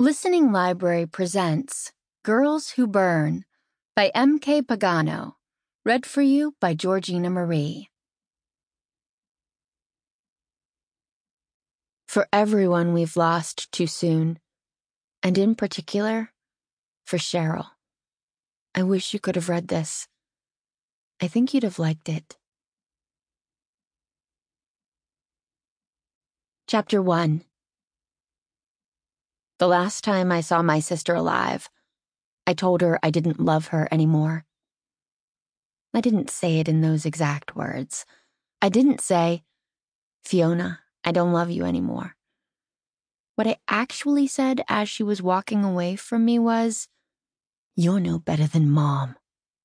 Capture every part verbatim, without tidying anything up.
Listening Library presents Girls Who Burn by M K Pagano, read for you by Georgina Marie. For everyone we've lost too soon, and in particular, for Cheryl. I wish you could have read this. I think you'd have liked it. Chapter one. The last time I saw my sister alive, I told her I didn't love her anymore. I didn't say it in those exact words. I didn't say, Fiona, I don't love you anymore. What I actually said as she was walking away from me was, you're no better than Mom.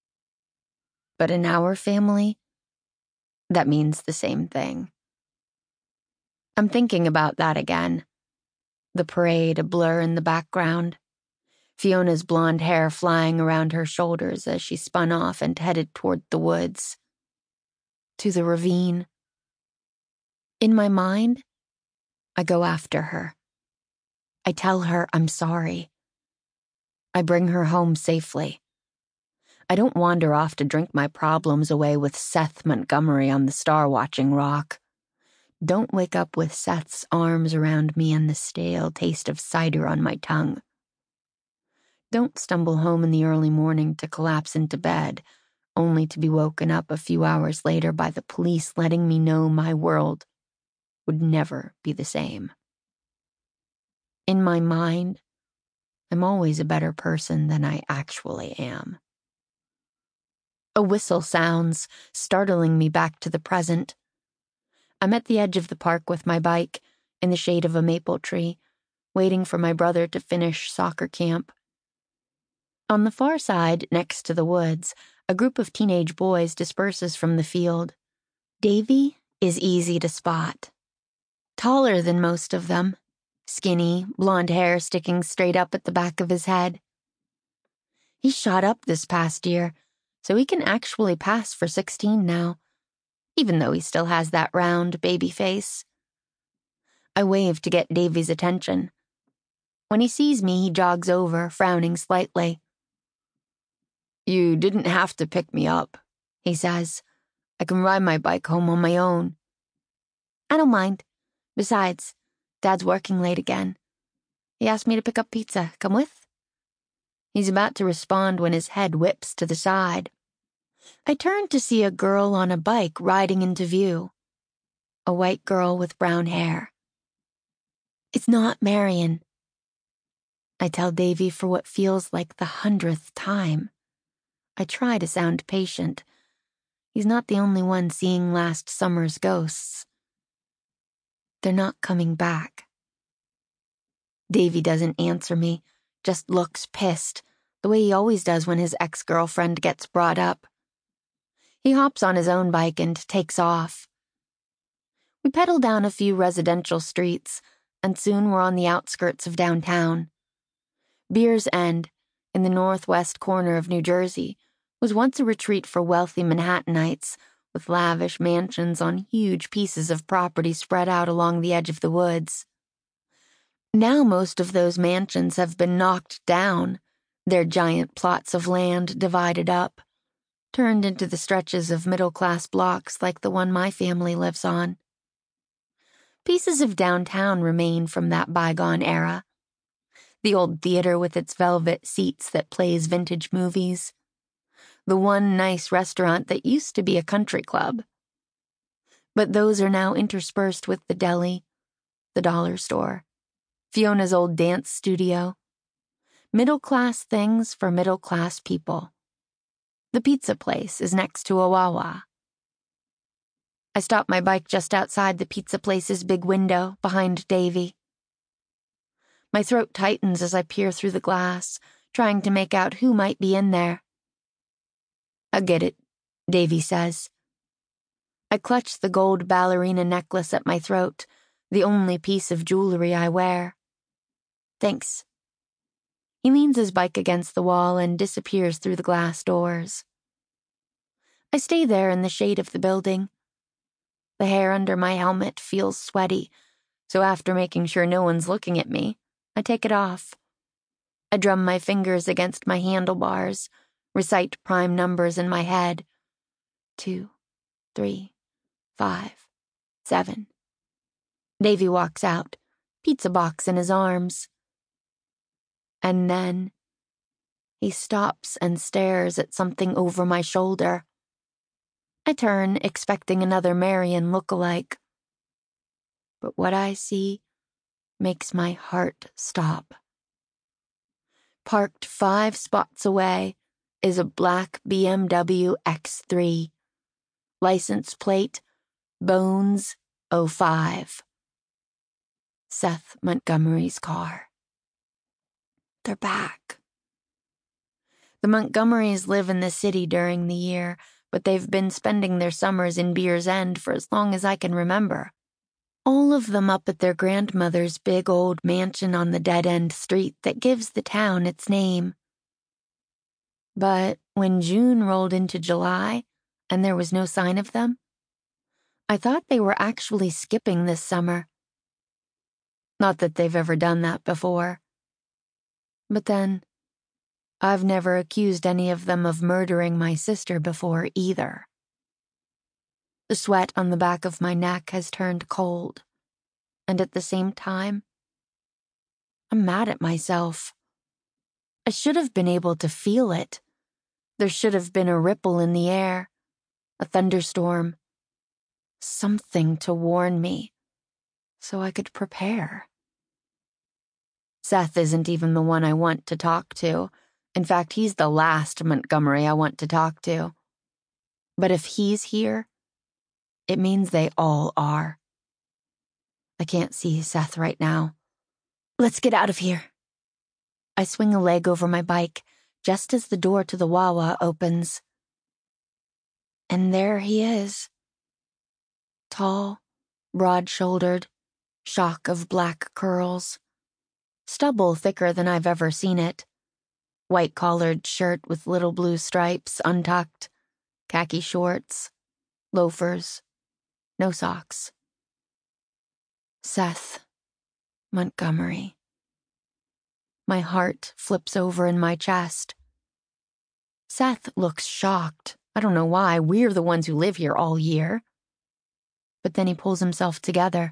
But in our family, that means the same thing. I'm thinking about that again. The parade a blur in the background. Fiona's blonde hair flying around her shoulders as she spun off and headed toward the woods. To the ravine. In my mind, I go after her. I tell her I'm sorry. I bring her home safely. I don't wander off to drink my problems away with Seth Montgomery on the star-watching rock. Don't wake up with Seth's arms around me and the stale taste of cider on my tongue. Don't stumble home in the early morning to collapse into bed, only to be woken up a few hours later by the police letting me know my world would never be the same. In my mind, I'm always a better person than I actually am. A whistle sounds, startling me back to the present. I'm at the edge of the park with my bike, in the shade of a maple tree, waiting for my brother to finish soccer camp. On the far side, next to the woods, a group of teenage boys disperses from the field. Davy is easy to spot. Taller than most of them, skinny, blonde hair sticking straight up at the back of his head. He shot up this past year, so he can actually pass for sixteen now, even though he still has that round baby face. I wave to get Davy's attention. When he sees me, he jogs over, frowning slightly. You didn't have to pick me up, he says. I can ride my bike home on my own. I don't mind. Besides, Dad's working late again. He asked me to pick up pizza. Come with? He's about to respond when his head whips to the side. I turn to see a girl on a bike riding into view. A white girl with brown hair. It's not Marion. I tell Davy for what feels like the hundredth time. I try to sound patient. He's not the only one seeing last summer's ghosts. They're not coming back. Davy doesn't answer me, just looks pissed, the way he always does when his ex-girlfriend gets brought up. He hops on his own bike and takes off. We pedal down a few residential streets, and soon we're on the outskirts of downtown. Beers End, in the northwest corner of New Jersey, was once a retreat for wealthy Manhattanites, with lavish mansions on huge pieces of property spread out along the edge of the woods. Now most of those mansions have been knocked down, their giant plots of land divided up, turned into the stretches of middle-class blocks like the one my family lives on. Pieces of downtown remain from that bygone era. The old theater with its velvet seats that plays vintage movies. The one nice restaurant that used to be a country club. But those are now interspersed with the deli, the dollar store, Fiona's old dance studio. Middle-class things for middle-class people. The pizza place is next to a Wawa. I stop my bike just outside the pizza place's big window, behind Davy. My throat tightens as I peer through the glass, trying to make out who might be in there. I get it, Davy says. I clutch the gold ballerina necklace at my throat, the only piece of jewelry I wear. Thanks. He leans his bike against the wall and disappears through the glass doors. I stay there in the shade of the building. The hair under my helmet feels sweaty, so after making sure no one's looking at me, I take it off, I drum my fingers against my handlebars, recite prime numbers in my head. Two, three, five, seven. Davy walks out, pizza box in his arms. And then he stops and stares at something over my shoulder. I turn, expecting another Marion look-alike. But what I see makes my heart stop. Parked five spots away is a black B M W X three. License plate, Bones oh five. Seth Montgomery's car. They're back. The Montgomerys live in the city during the year, but they've been spending their summers in Beers End for as long as I can remember. All of them up at their grandmother's big old mansion on the dead-end street that gives the town its name. But when June rolled into July, and there was no sign of them, I thought they were actually skipping this summer. Not that they've ever done that before. But then, I've never accused any of them of murdering my sister before either. The sweat on the back of my neck has turned cold, and at the same time, I'm mad at myself. I should have been able to feel it. There should have been a ripple in the air, a thunderstorm, something to warn me, so I could prepare. Seth isn't even the one I want to talk to. In fact, he's the last Montgomery I want to talk to. But if he's here, it means they all are. I can't see Seth right now. Let's get out of here. I swing a leg over my bike just as the door to the Wawa opens. And there he is. Tall, broad-shouldered, shock of black curls. Stubble thicker than I've ever seen it. White-collared shirt with little blue stripes untucked. Khaki shorts. Loafers. No socks. Seth Montgomery. My heart flips over in my chest. Seth looks shocked. I don't know why. We're the ones who live here all year. But then he pulls himself together.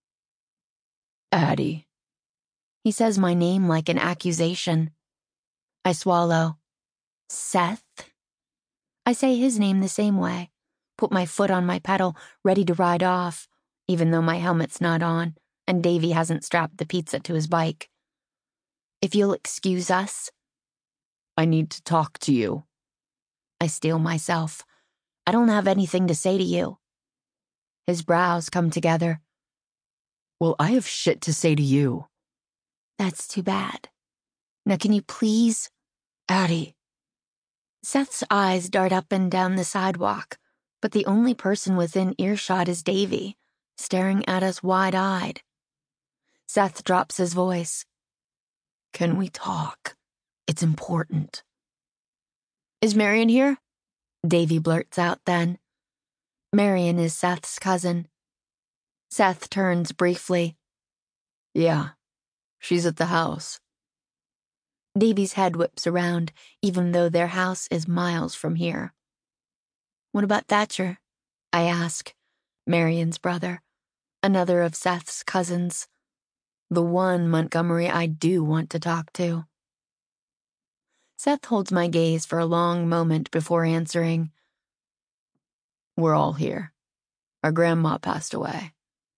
Addie. He says my name like an accusation. I swallow. Seth? I say his name the same way. Put my foot on my pedal, ready to ride off, even though my helmet's not on, and Davy hasn't strapped the pizza to his bike. If you'll excuse us. I need to talk to you. I steel myself. I don't have anything to say to you. His brows come together. Well, I have shit to say to you. That's too bad. Now can you please? Addie. Seth's eyes dart up and down the sidewalk, but the only person within earshot is Davy, staring at us wide-eyed. Seth drops his voice. Can we talk? It's important. Is Marion here? Davy blurts out then. Marion is Seth's cousin. Seth turns briefly. Yeah, she's at the house. Davy's head whips around, even though their house is miles from here. What about Thatcher? I ask, Marion's brother, another of Seth's cousins, the one Montgomery I do want to talk to. Seth holds my gaze for a long moment before answering. We're all here. Our grandma passed away.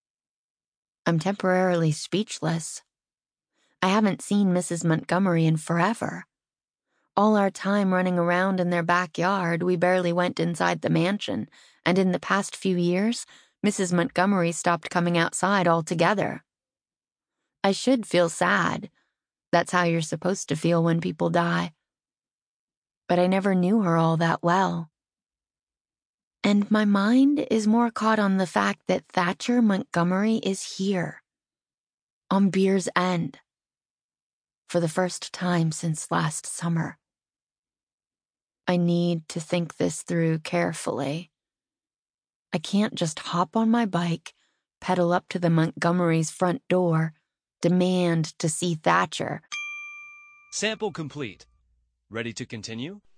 I'm temporarily speechless. I haven't seen Missus Montgomery in forever. All our time running around in their backyard, we barely went inside the mansion, and in the past few years, Missus Montgomery stopped coming outside altogether. I should feel sad. That's how you're supposed to feel when people die. But I never knew her all that well. And my mind is more caught on the fact that Thatcher Montgomery is here, on Beers End, for the first time since last summer. I need to think this through carefully. I can't just hop on my bike, pedal up to the Montgomery's front door, demand to see Thatcher, Sample complete. Ready to continue?